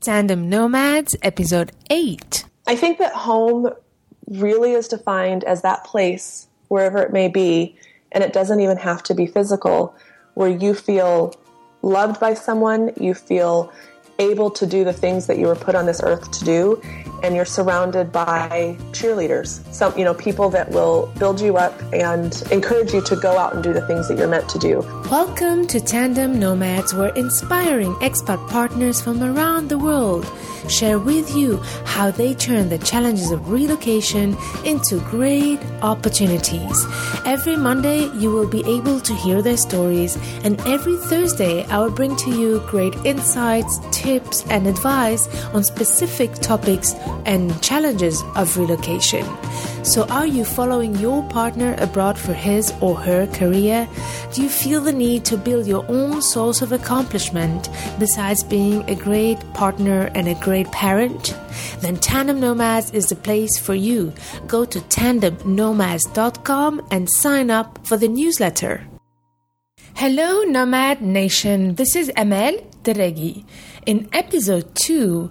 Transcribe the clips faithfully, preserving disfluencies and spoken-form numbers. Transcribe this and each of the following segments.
Tandem Nomads, Episode eight. I think that home really is defined as that place, wherever it may be, and it doesn't even have to be physical, where you feel loved by someone, you feel able to do the things that you were put on this earth to do, and you're surrounded by cheerleaders, some, you know, people that will build you up and encourage you to go out and do the things that you're meant to do. Welcome to Tandem Nomads, where inspiring expat partners from around the world share with you how they turn the challenges of relocation into great opportunities. Every Monday, you will be able to hear their stories, and every Thursday, I will bring to you great insights, tips, and advice on specific topics and challenges of relocation. So are you following your partner abroad for his or her career? Do you feel the need to build your own source of accomplishment besides being a great partner and a great parent? Then Tandem Nomads is the place for you. Go to tandem nomads dot com and sign up for the newsletter. Hello Nomad Nation, this is Amel Deregi. In episode two,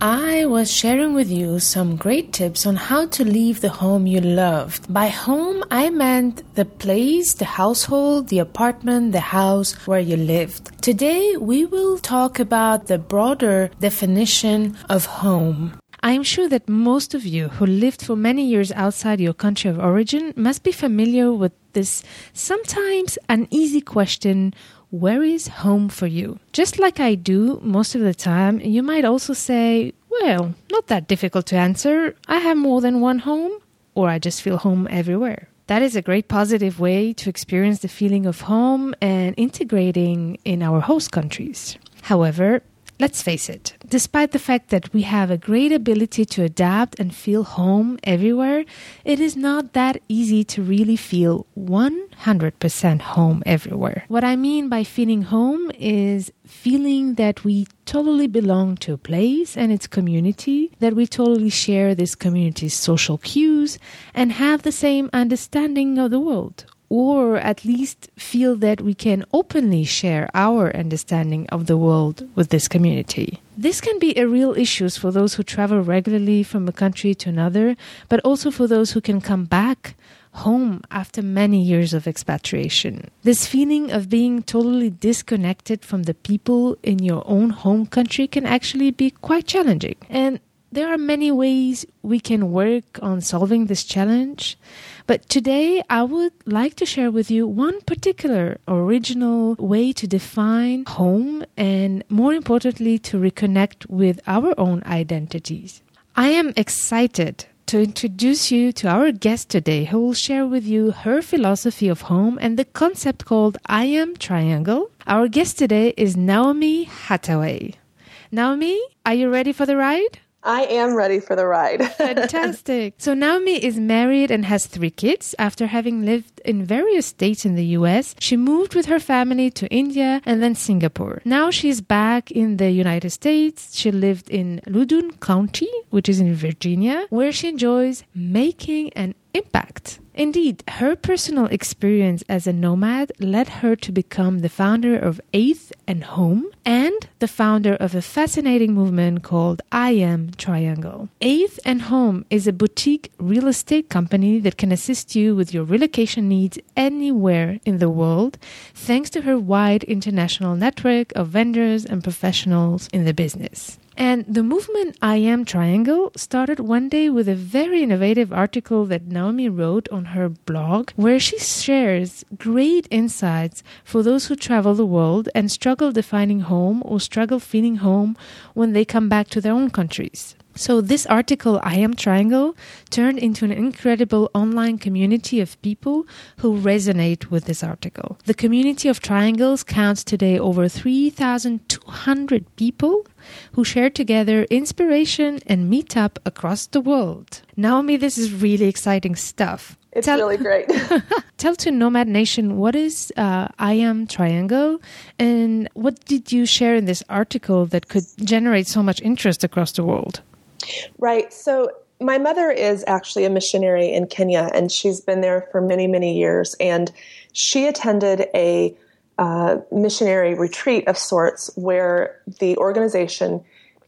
I was sharing with you some great tips on how to leave the home you loved. By home, I meant the place, the household, the apartment, the house where you lived. Today, we will talk about the broader definition of home. I'm sure that most of you who lived for many years outside your country of origin must be familiar with this sometimes uneasy question: where is home for you? Just like I do most of the time, you might also say, well, not that difficult to answer. I have more than one home, or I just feel home everywhere. That is a great positive way to experience the feeling of home and integrating in our host countries. However, let's face it, despite the fact that we have a great ability to adapt and feel home everywhere, it is not that easy to really feel one hundred percent home everywhere. What I mean by feeling home is feeling that we totally belong to a place and its community, that we totally share this community's social cues and have the same understanding of the world. Or at least feel that we can openly share our understanding of the world with this community. This can be a real issue for those who travel regularly from a country to another, but also for those who can come back home after many years of expatriation. This feeling of being totally disconnected from the people in your own home country can actually be quite challenging. And there are many ways we can work on solving this challenge, but today I would like to share with you one particular original way to define home and, more importantly, to reconnect with our own identities. I am excited to introduce you to our guest today, who will share with you her philosophy of home and the concept called I Am Triangle. Our guest today is Naomi Hathaway. Naomi, are you ready for the ride? I am ready for the ride. Fantastic. So Naomi is married and has three kids. After having lived in various states in the U S, she moved with her family to India and then Singapore. Now she's back in the United States. She lived in Loudoun County, which is in Virginia, where she enjoys making an impact. Indeed, her personal experience as a nomad led her to become the founder of Eighth and Home and the founder of a fascinating movement called I Am Triangle. Eighth and Home is a boutique real estate company that can assist you with your relocation needs anywhere in the world, thanks to her wide international network of vendors and professionals in the business. And the movement I Am Triangle started one day with a very innovative article that Naomi wrote on her blog, where she shares great insights for those who travel the world and struggle defining home or struggle feeling home when they come back to their own countries. So this article, I Am Triangle, turned into an incredible online community of people who resonate with this article. The community of triangles counts today over three thousand two hundred people who share together inspiration and meet up across the world. Naomi, this is really exciting stuff. It's tell, really great. Tell to Nomad Nation, what is uh, I Am Triangle, and what did you share in this article that could generate so much interest across the world? Right. So my mother is actually a missionary in Kenya, and she's been there for many, many years. And she attended a uh, missionary retreat of sorts where the organization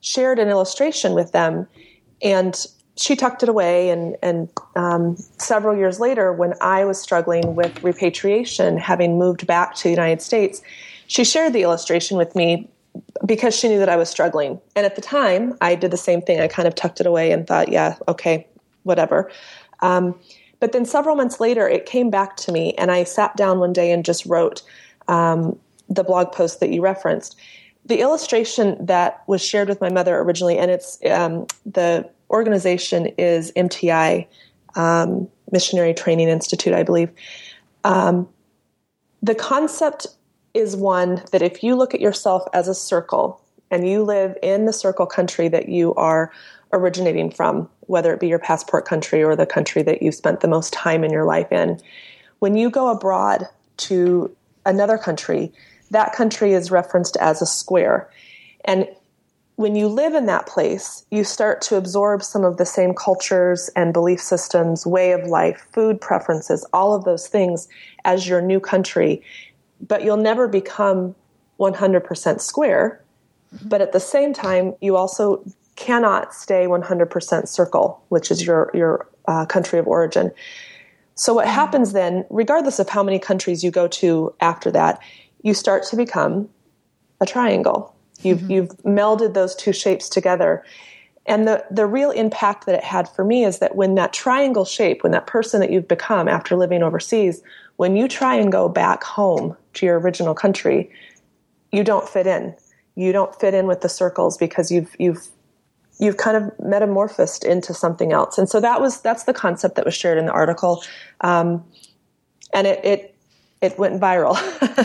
shared an illustration with them, and she tucked it away. And, and um, several years later, when I was struggling with repatriation, having moved back to the United States, she shared the illustration with me because she knew that I was struggling. And at the time, I did the same thing. I kind of tucked it away and thought, yeah, okay, whatever. Um, but then several months later, it came back to me, and I sat down one day and just wrote um, the blog post that you referenced. The illustration that was shared with my mother originally, and it's um, the organization is M T I, um, Missionary Training Institute, I believe. Um, the concept is one that if you look at yourself as a circle and you live in the circle country that you are originating from, whether it be your passport country or the country that you spent the most time in your life in, when you go abroad to another country, that country is referenced as a square. And when you live in that place, you start to absorb some of the same cultures and belief systems, way of life, food preferences, all of those things as your new country. But you'll never become one hundred percent square. But at the same time, you also cannot stay one hundred percent circle, which is your, your uh, country of origin. So what happens then, regardless of how many countries you go to after that, you start to become a triangle. You've mm-hmm. you've melded those two shapes together. And the, the real impact that it had for me is that when that triangle shape, when that person that you've become after living overseas, when you try and go back home to your original country, you don't fit in. You don't fit in with the circles because you've you've you've kind of metamorphosed into something else. And so that was that's the concept that was shared in the article, um, and it it it went viral.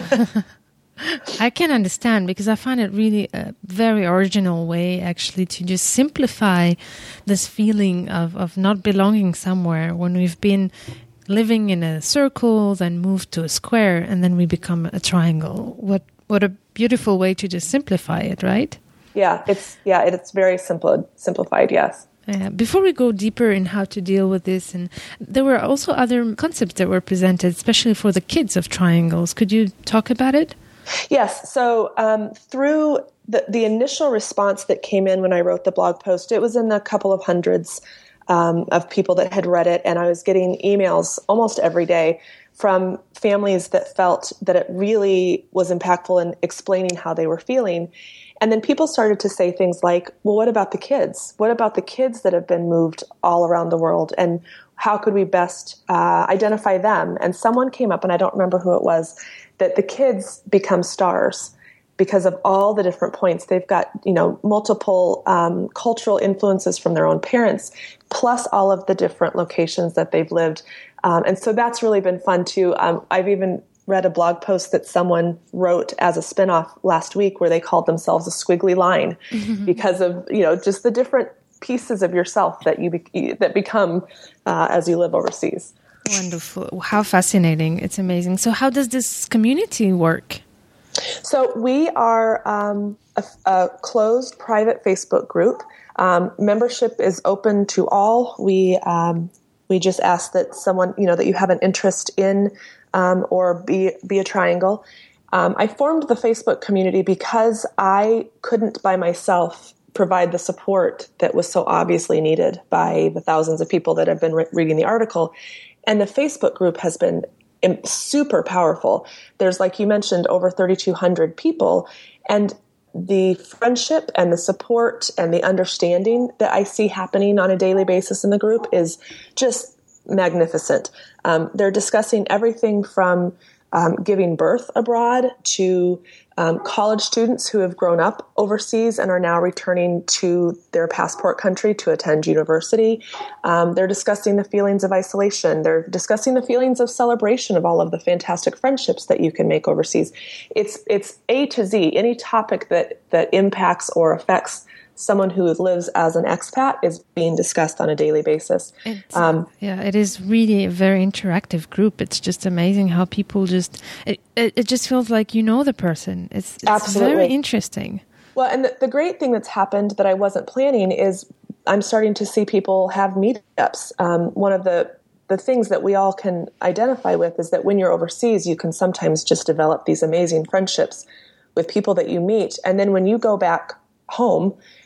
I can understand, because I find it really a very original way actually to just simplify this feeling of, of not belonging somewhere when we've been living in a circle, then moved to a square, and then we become a triangle. What what a beautiful way to just simplify it, right? Yeah, it's yeah, it's very simple simplified, yes. Yeah. Before we go deeper in how to deal with this, and there were also other concepts that were presented, especially for the kids of triangles. Could you talk about it? Yes. So um, through the, the initial response that came in when I wrote the blog post, it was in the couple of hundreds um, of people that had read it. And I was getting emails almost every day from families that felt that it really was impactful in explaining how they were feeling. And then people started to say things like, well, what about the kids? What about the kids that have been moved all around the world? And how could we best uh, identify them? And someone came up, and I don't remember who it was, that the kids become stars because of all the different points. They've got, you know, multiple um, cultural influences from their own parents, plus all of the different locations that they've lived. Um, and so that's really been fun too. Um, I've even read a blog post that someone wrote as a spinoff last week where they called themselves a squiggly line mm-hmm. because of, you know, just the different pieces of yourself that you be- that become uh, as you live overseas. Wonderful. How fascinating. It's amazing. So how does this community work? So we are um, a, a closed private Facebook group. Um, membership is open to all. We um, we just ask that someone, you know, that you have an interest in um, or be be a triangle. Um, I formed the Facebook community because I couldn't by myself provide the support that was so obviously needed by the thousands of people that have been re- reading the article. And the Facebook group has been super powerful. There's, like you mentioned, over thirty-two hundred people. And the friendship and the support and the understanding that I see happening on a daily basis in the group is just magnificent. Um, they're discussing everything from um, giving birth abroad to um, college students who have grown up overseas and are now returning to their passport country to attend university. Um, they're discussing the feelings of isolation. They're discussing the feelings of celebration of all of the fantastic friendships that you can make overseas. It's it's A to Z. Any topic that that impacts or affects someone who lives as an expat is being discussed on a daily basis. Um, yeah, it is really a very interactive group. It's just amazing how people just, it, it, it just feels like you know the person. It's, it's absolutely very interesting. Well, and the, the great thing that's happened that I wasn't planning is I'm starting to see people have meetups. Um, one of the the things that we all can identify with is that when you're overseas, you can sometimes just develop these amazing friendships with people that you meet. And then when you go back home,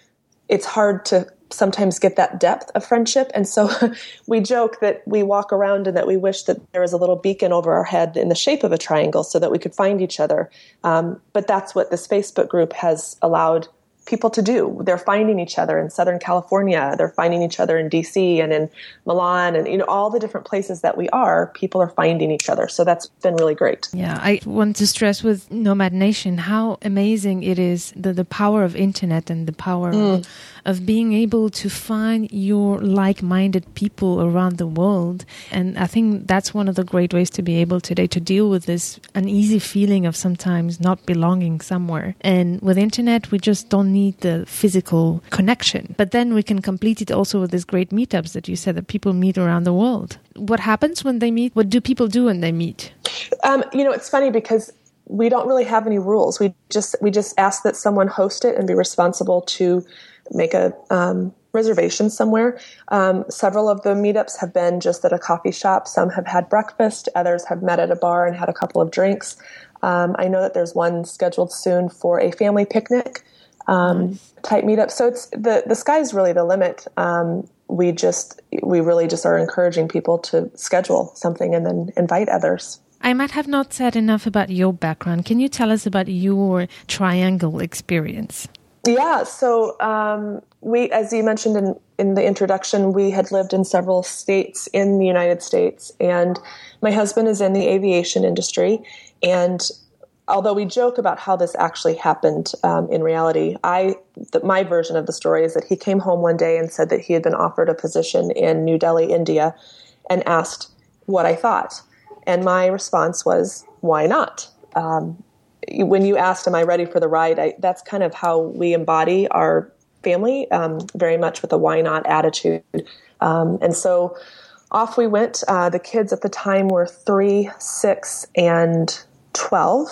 it's hard to sometimes get that depth of friendship. And so we joke that we walk around and that we wish that there was a little beacon over our head in the shape of a triangle so that we could find each other. Um, but that's what this Facebook group has allowed people to do. They're finding each other in Southern California. They're finding each other in D C and in Milan, and you know, all the different places that we are, people are finding each other. So that's been really great. Yeah, I want to stress with Nomad Nation how amazing it is, the, the power of internet and the power mm. of, of being able to find your like-minded people around the world. And I think that's one of the great ways to be able today to deal with this uneasy feeling of sometimes not belonging somewhere. And with internet, we just don't need the physical connection. But then we can complete it also with these great meetups that you said that people meet around the world. What happens when they meet? What do people do when they meet? Um, you know, it's funny because we don't really have any rules. We just we just ask that someone host it and be responsible to make a um, reservation somewhere. Um, several of the meetups have been just at a coffee shop. Some have had breakfast. Others have met at a bar and had a couple of drinks. Um, I know that there's one scheduled soon for a family picnic um, type meetup. So it's the, the sky's really the limit. Um, we just, we really just are encouraging people to schedule something and then invite others. I might have not said enough about your background. Can you tell us about your triangle experience? Yeah. So, um, we, as you mentioned in, in the introduction, we had lived in several states in the United States, and my husband is in the aviation industry. And although we joke about how this actually happened, um, in reality, I, the, my version of the story is that he came home one day and said that he had been offered a position in New Delhi, India, and asked what I thought. And my response was, why not? Um, when you asked, am I ready for the ride? I, that's kind of how we embody our family, um, very much with a why not attitude. Um, and so off we went. Uh, the kids at the time were three, six, and twelve.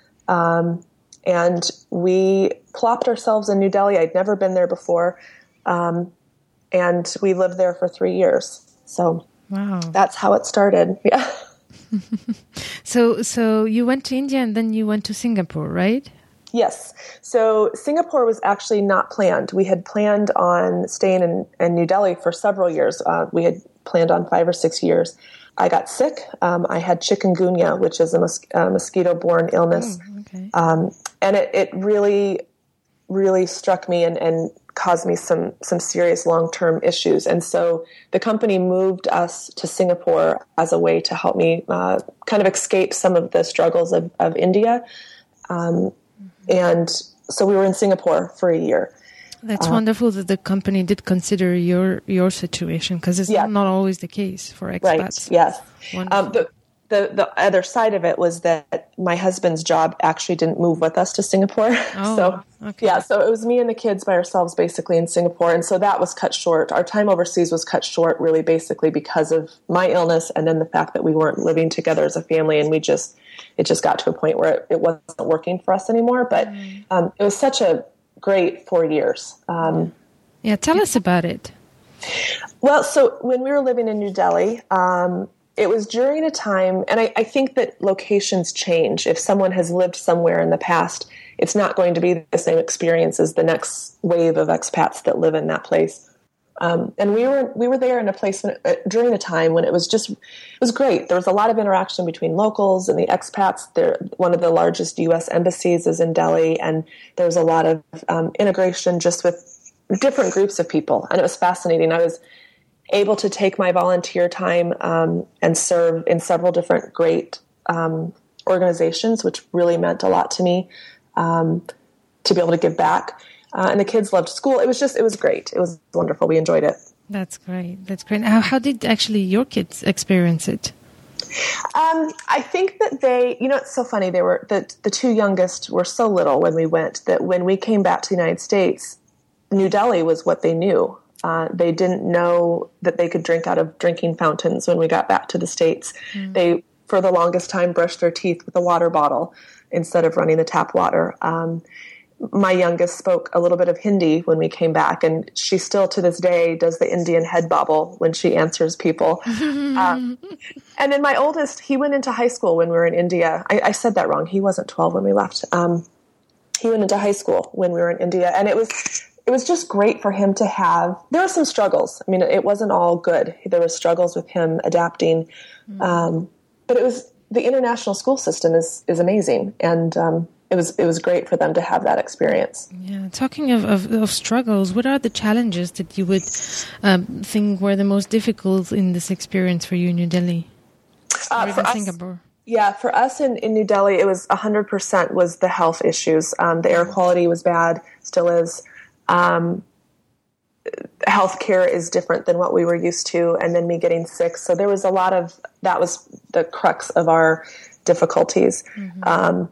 Um, and we plopped ourselves in New Delhi. I'd never been there before. Um, and we lived there for three years. So wow. That's how it started. Yeah. so, so you went to India and then you went to Singapore, right? Yes. So Singapore was actually not planned. We had planned on staying in, in New Delhi for several years. Uh, we had planned on five or six years. I got sick. Um, I had chikungunya, which is a, mos- a mosquito-borne illness. Oh, okay. um, and it, it really, really struck me and, and caused me some, some serious long-term issues. And so the company moved us to Singapore as a way to help me uh, kind of escape some of the struggles of, of India. Um, mm-hmm. And so we were in Singapore for a year. That's uh, wonderful that the company did consider your your situation, because it's yeah. not always the case for expats. Right, yes. Um, the, the the other side of it was that my husband's job actually didn't move with us to Singapore. Oh, so, okay. Yeah, so it was me and the kids by ourselves basically in Singapore, and so that was cut short. Our time overseas was cut short really basically because of my illness and then the fact that we weren't living together as a family, and we just, it just got to a point where it, it wasn't working for us anymore. But mm. um, it was such a great four years. Um, yeah, tell us about it. Well, so when we were living in New Delhi, um, it was during a time, and I, I think that locations change. If someone has lived somewhere in the past, it's not going to be the same experience as the next wave of expats that live in that place. Um, and we were we were there in a place when, uh, during a time when it was just, it was great. There was a lot of interaction between locals and the expats. There, one of the largest U S embassies is in Delhi, and there was a lot of um, integration just with different groups of people. And it was fascinating. I was able to take my volunteer time um, and serve in several different great um, organizations, which really meant a lot to me, um, to be able to give back. Uh, and the kids loved school. It was just, it was great. It was wonderful. We enjoyed it. That's great. That's great. How, how did actually your kids experience it? Um, I think that they, you know, it's so funny. They were, the, the two youngest were so little when we went that when we came back to the United States, New Delhi was what they knew. Uh, they didn't know that they could drink out of drinking fountains when we got back to the States. Mm. They, for the longest time, brushed their teeth with a water bottle instead of running the tap water. Um, My youngest spoke a little bit of Hindi when we came back, and she still to this day does the Indian head bobble when she answers people. um, and then my oldest, he went into high school when we were in India. I, I said that wrong. He wasn't twelve when we left. Um, he went into high school when we were in India, and it was it was just great for him to have. There were some struggles. I mean, it wasn't all good. There were struggles with him adapting. Mm. Um, but it was, the international school system is, is amazing. And um, it was it was great for them to have that experience. Yeah. Talking of, of, of struggles, what are the challenges that you would um, think were the most difficult in this experience for you in New Delhi? Uh, or even for us, Singapore? Yeah, for us in, in New Delhi, it was one hundred percent was the health issues. Um, the air quality was bad, still is. Um, healthcare is different than what we were used to, and then me getting sick. So there was a lot of, that was the crux of our difficulties. Mm-hmm. Um,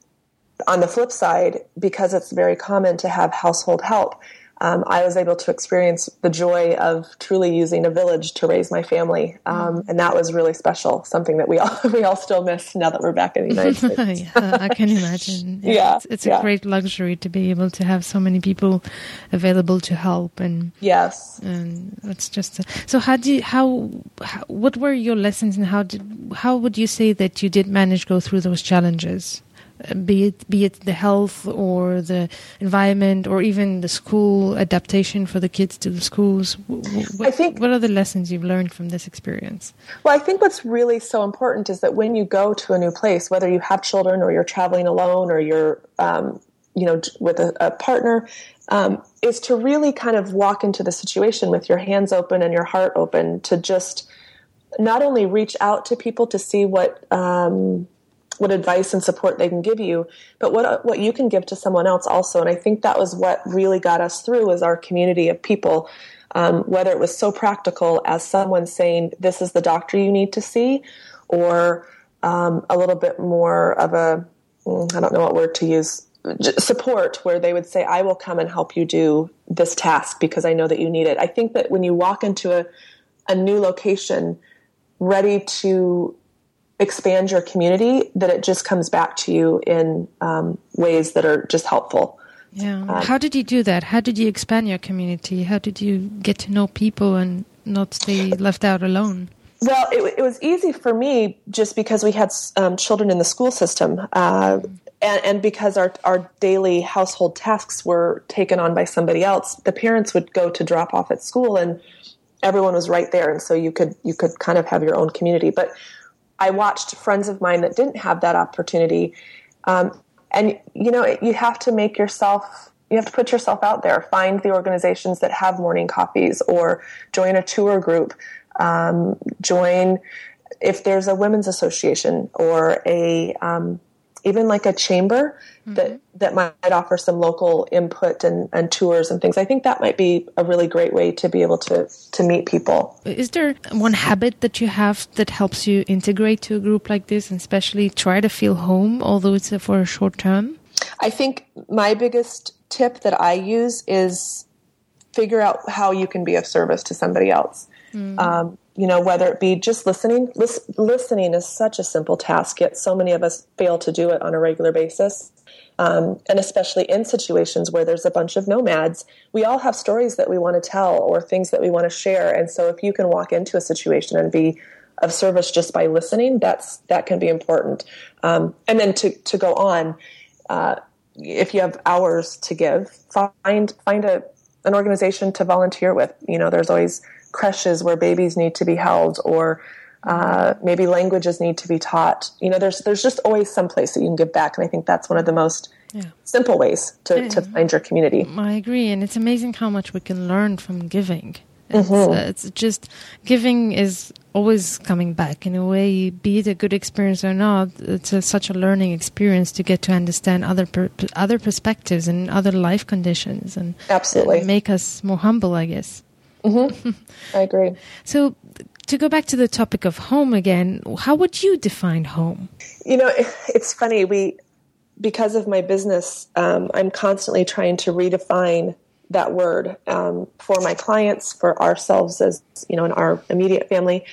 on the flip side, because it's very common to have household help, Um, I was able to experience the joy of truly using a village to raise my family, um, and that was really special. Something that we all we all still miss now that we're back in the United States. Yeah, I can imagine. Yeah, yeah it's, it's yeah. a great luxury to be able to have so many people available to help, and yes, and it's just a, so. How do you, how, how what were your lessons, and how did how would you say that you did manage to go through those challenges? Be it be it the health or the environment or even the school adaptation for the kids to the schools. What, I think, what are the lessons you've learned from this experience? Well, I think what's really so important is that when you go to a new place, whether you have children or you're traveling alone or you're, um, you know, with a, a partner, um, is to really kind of walk into the situation with your hands open and your heart open to just not only reach out to people to see what, um, what advice and support they can give you, but what what you can give to someone else also. And I think that was what really got us through, was our community of people, um, whether it was so practical as someone saying, this is the doctor you need to see, or um, a little bit more of a, I don't know what word to use, support, where they would say, I will come and help you do this task because I know that you need it. I think that when you walk into a, a new location ready to expand your community, that it just comes back to you in um, ways that are just helpful. Yeah. Um, How did you do that? How did you expand your community? How did you get to know people and not stay left out alone? Well, it, it was easy for me just because we had um, children in the school system, uh, mm. and, and because our, our daily household tasks were taken on by somebody else. The parents would go to drop off at school, and everyone was right there, and so you could you could kind of have your own community. But I watched friends of mine that didn't have that opportunity. Um, and, you know, you have to make yourself, you have to put yourself out there. Find the organizations that have morning coffees, or join a tour group. Um, join, if there's a women's association or a, um, even like a chamber mm-hmm. that, that might offer some local input and, and tours and things. I think that might be a really great way to be able to, to meet people. Is there one habit that you have that helps you integrate to a group like this, and especially try to feel home, although it's for a short term? I think my biggest tip that I use is figure out how you can be of service to somebody else. Mm. Um, you know, whether it be just listening. Lis- listening is such a simple task, yet so many of us fail to do it on a regular basis. Um, and especially in situations where there's a bunch of nomads, we all have stories that we want to tell or things that we want to share. And so if you can walk into a situation and be of service just by listening, that's that can be important. Um, and then to, to go on, uh, if you have hours to give, find find a an organization to volunteer with. You know, there's always creches where babies need to be held, or uh, maybe languages need to be taught. You know, there's there's just always some place that you can give back, and I think that's one of the most yeah. simple ways to, to find your community. I agree, and it's amazing how much we can learn from giving. It's, mm-hmm. uh, it's just, giving is always coming back in a way, be it a good experience or not. It's a, such a learning experience to get to understand other per, other perspectives and other life conditions, and absolutely uh, make us more humble, I guess. Mm-hmm. I agree. So, to go back to the topic of home again, how would you define home? You know, it's funny. We, because of my business, um, I'm constantly trying to redefine that word um, for my clients, for ourselves as, you know, in our immediate family.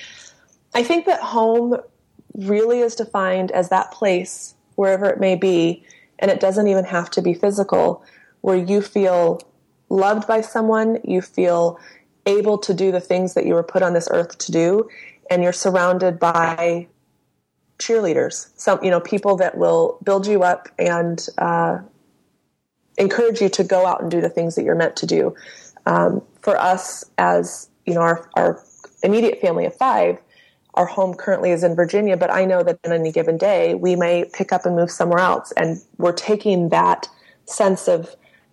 I think that home really is defined as that place, wherever it may be, and it doesn't even have to be physical, where you feel loved by someone, you feel able to do the things that you were put on this earth to do, and you're surrounded by cheerleaders, some, you know, people that will build you up and uh, encourage you to go out and do the things that you're meant to do. Um, for us, as you know, our, our immediate family of five, our home currently is in Virginia, but I know that on any given day, we may pick up and move somewhere else. And we're taking that sense of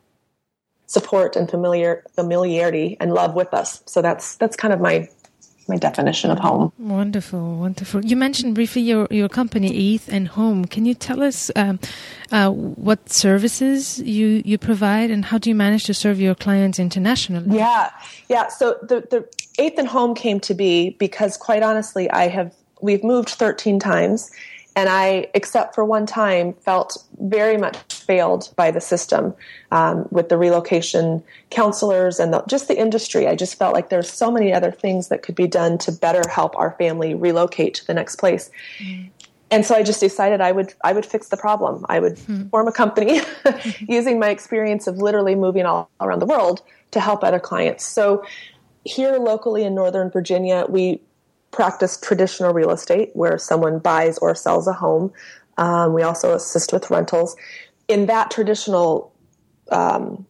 support and familiar familiarity and love with us. So that's that's kind of my my definition of home. Wonderful, wonderful. You mentioned briefly your, your company, Eighth and Home. Can you tell us um, uh, what services you, you provide and how do you manage to serve your clients internationally? Yeah, yeah. So the, the Eighth and Home came to be because, quite honestly, I have we've moved thirteen times, and I, except for one time, felt very much failed by the system um, with the relocation counselors and the, just the industry. I just felt like there's so many other things that could be done to better help our family relocate to the next place. Mm. And so I just decided I would I would fix the problem. I would mm. form a company using my experience of literally moving all around the world to help other clients. So here locally in Northern Virginia, we practice traditional real estate where someone buys or sells a home. Um, we also assist with rentals. In that traditional um,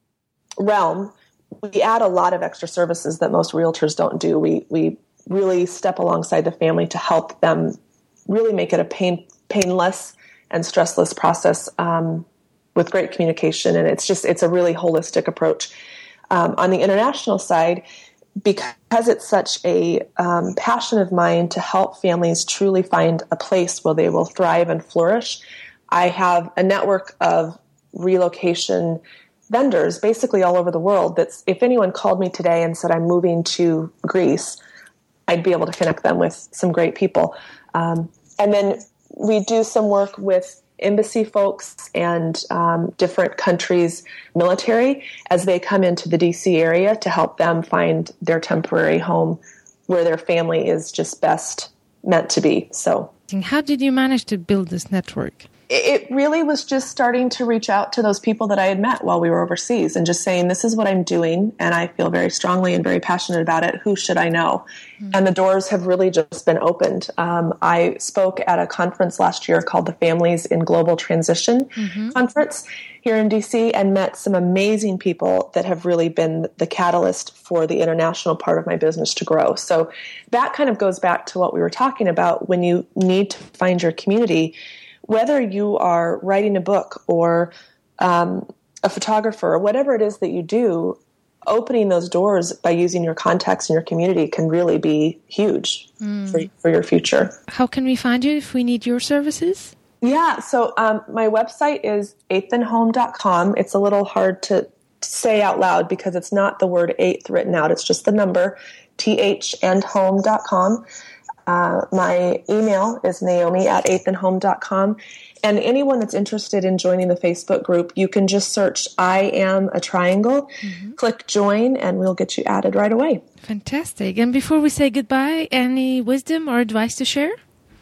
realm, we add a lot of extra services that most realtors don't do. We we really step alongside the family to help them really make it a pain painless and stressless process um, with great communication. And it's just it's a really holistic approach. Um, on the international side, because it's such a um, passion of mine to help families truly find a place where they will thrive and flourish, I have a network of relocation vendors basically all over the world that's, if anyone called me today and said, I'm moving to Greece, I'd be able to connect them with some great people. Um, and then we do some work with embassy folks and um, different countries' military as they come into the D C area to help them find their temporary home where their family is just best meant to be. So, how did you manage to build this network? It really was just starting to reach out to those people that I had met while we were overseas and just saying, this is what I'm doing, and I feel very strongly and very passionate about it. Who should I know? Mm-hmm. And the doors have really just been opened. Um, I spoke at a conference last year called the Families in Global Transition mm-hmm. Conference here in D C and met some amazing people that have really been the catalyst for the international part of my business to grow. So that kind of goes back to what we were talking about when you need to find your community. Whether you are writing a book or um, a photographer or whatever it is that you do, opening those doors by using your contacts in your community can really be huge mm. for, for your future. How can we find you if we need your services? Yeah, so um, my website is eighth and home dot com. It's a little hard to say out loud because it's not the word eighth written out. It's just the number, T H and home dot com. Uh, my email is Naomi at eighth and home dot com. And anyone that's interested in joining the Facebook group, you can just search I Am a Triangle, mm-hmm. click join, and we'll get you added right away. Fantastic. And before we say goodbye, any wisdom or advice to share?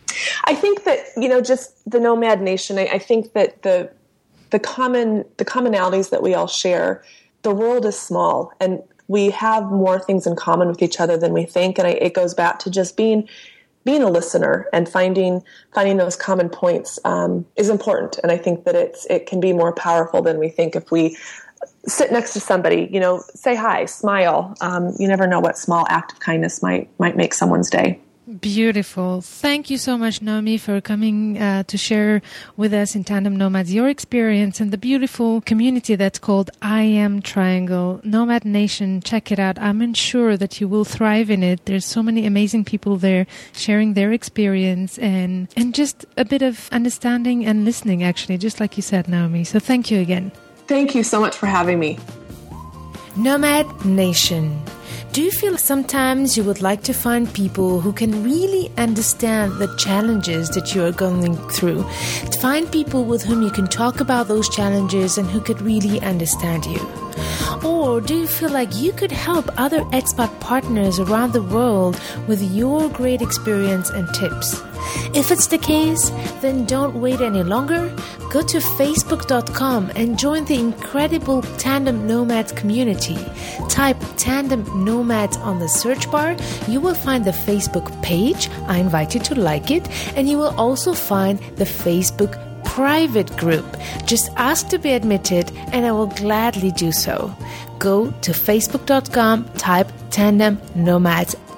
I think that, you know, just the Nomad Nation, I, I think that the the common the commonalities that we all share, the world is small, and we have more things in common with each other than we think. And I, it goes back to just being being a listener and finding finding those common points um, is important. And I think that it's it can be more powerful than we think if we sit next to somebody, you know, say hi, smile. Um, you never know what small act of kindness might might make someone's day. Beautiful. Thank you so much, Naomi, for coming uh, to share with us in Tandem Nomads your experience and the beautiful community that's called I Am Triangle. Nomad Nation, check it out. I'm sure that you will thrive in it. There's so many amazing people there sharing their experience and, and just a bit of understanding and listening, actually, just like you said, Naomi. So thank you again. Thank you so much for having me. Nomad Nation. Do you feel sometimes you would like to find people who can really understand the challenges that you are going through? To find people with whom you can talk about those challenges and who could really understand you? Or do you feel like you could help other expat partners around the world with your great experience and tips? If it's the case, then don't wait any longer. Go to facebook dot com and join the incredible Tandem Nomads community. Type Tandem Nomads on the search bar. You will find the Facebook page. I invite you to like it. And you will also find the Facebook private group. Just ask to be admitted and I will gladly do so. Go to facebook dot com, type Tandem Nomads